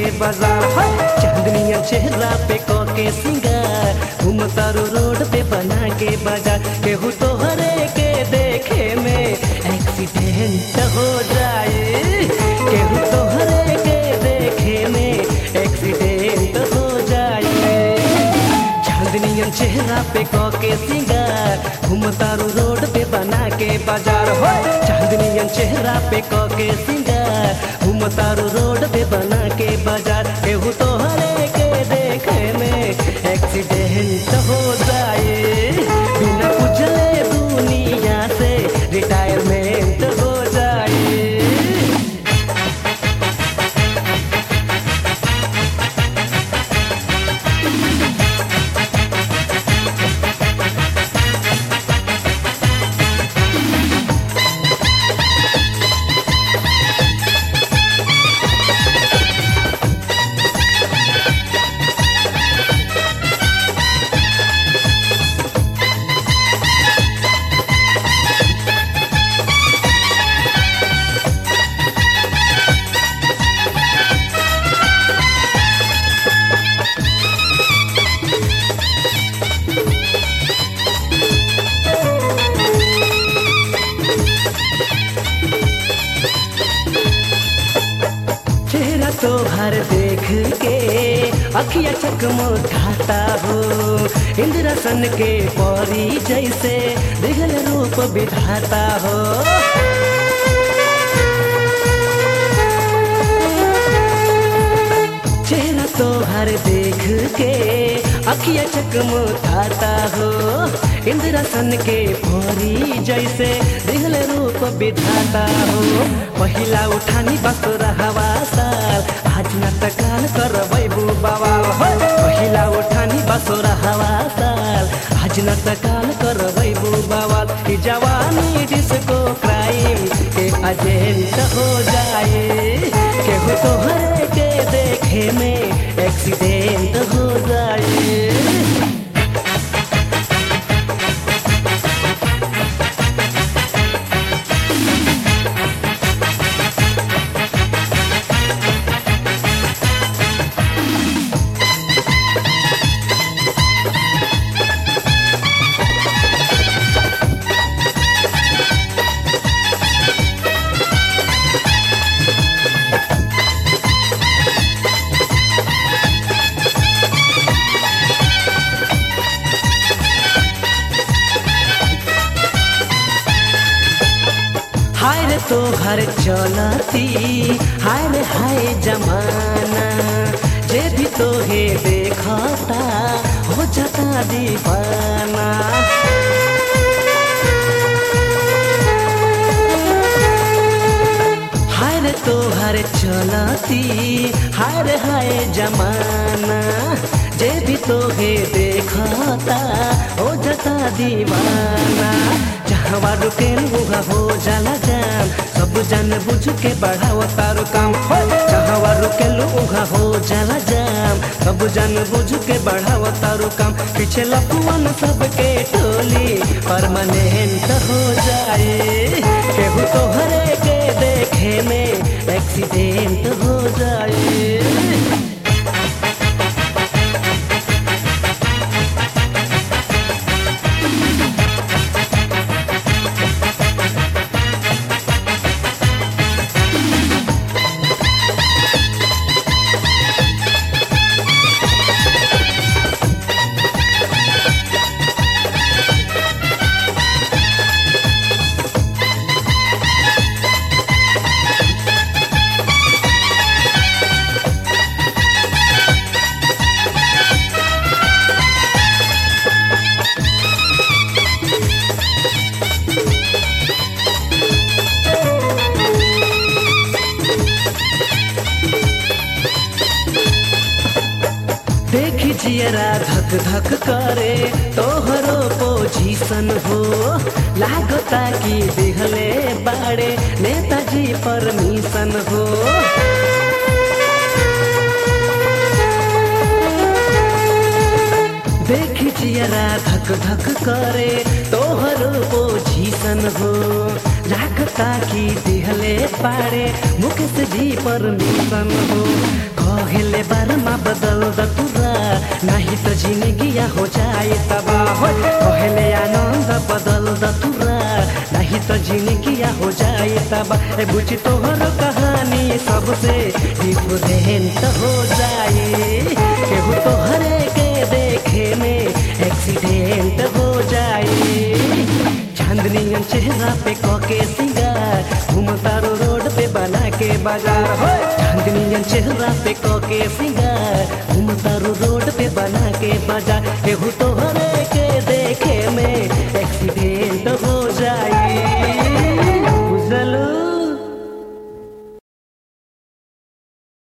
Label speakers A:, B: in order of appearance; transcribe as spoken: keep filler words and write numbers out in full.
A: बाजार। चांदनिया चेहरा पे क के सिंगार घूमतारू रोड पे बना के बाजार। केहू तोहरे के देखे में एक्सीडेंट हो जाए, केहू तोहरे के देखे में एक्सीडेंट हो जाए। चांदनिया चेहरा पे क के सिंगार घूमतारू रोड पे बना के बाजार। हो चांदनिया चेहरा पे क के सिंगार घूमतारू रोड पे बना के बाजार। केहू तोहरे के देखे में एक्सीडेंट हो जाए, बिना पूछले दुनिया से रिटायरमेंट हो जाए। तोहर देख के अखिया चकमकाता हो, इंद्रसन के परी जैसे दिखल रूप विधाता हो। चेहरा तोहर देख के अखिया चकमकाता हो, इंद्रसन के परी जैसे दिखल रूप विधाता हो। पहिला उठानी बसुरा हवा साल आज न तकाल करबैबू बवाल। हो पहिला उठानी बसुरा हवा साल आज न तकाल करबैबू बवाल। ई जवानी डिस्को क्राइम के एजेंट हो जाए, केहू तोहरे के देखे में एक्सीडेंट हो जाए। हाय रे तोहर चलती हाय रे हाय जमाना, जे भी तोहे देखता हो जाता दीवाना। हाय रे तोहर चलती हाय रे हाय जमाना, जे भी तोहे देखता हो जाता दीवाना। जहाँ रुके वहाँ हो जाला जाम, सब जान बुझ के बढ़ाओ तारो काम। जहाँ रुके वहाँ हो जाला जाम, सब जान बुझ के बढ़ाओ तारो काम। पीछे लपुअन सबके टोली परमानेंट हो जाए, केहू तोहरे के देखे में एक्सीडेंट हो जाए। देखी जियरा धक धक करे तोहरो पोजीशन हो, लागता कि दिहले बाड़े नेताजी परमिशन हो। देखी जियरा धक धक करे तोहरो पोजीशन हो, लागता कि दिहले पारे मुकेश जी परमिशन हो कहले बारमा बदल द तुरा नहीं तो जिंदगिया हो जाए तबाह हो कहले आनंद बदल द तुरा नहीं तो जिंदगिया हो जाए तबाह बुझ तोहर कहानी सबसे डिफरेंट हो जाए केहू तोहरे के देखे में एक्सीडेंट हो जाए चांदनियन चेहरा पे कके सिंगार घूमतारो रोड पे बना के बाजार हो चांदनियन चेहरा पे कके सिंगार घूमतारो रोड पे बना के बाजार केहू तोहरे के देखे में एक्सीडेंट हो जाए।